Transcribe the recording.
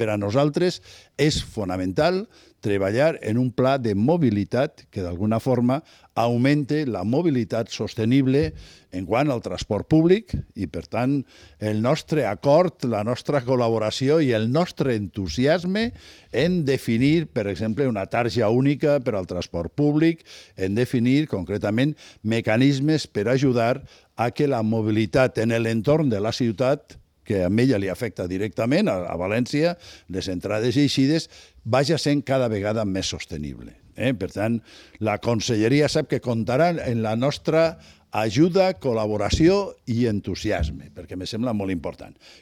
per a nosaltres és fonamental treballar en un pla de mobilitat que d'alguna forma augmente la mobilitat sostenible en quant al transport públic i, per tant, el nostre acord, la nostra col·laboració i el nostre entusiasme en definir, per exemple, una tarja única per al transport públic, en definir concretament mecanismes per ajudar a que la mobilitat en l'entorn de la ciutat, que a ella li afecta directament, a València, les entrades i eixides, vaja sent cada vegada més sostenible. Per tant, la Conselleria sap que comptarà en la nostra ajuda, col·laboració i entusiasme, perquè me sembla molt important.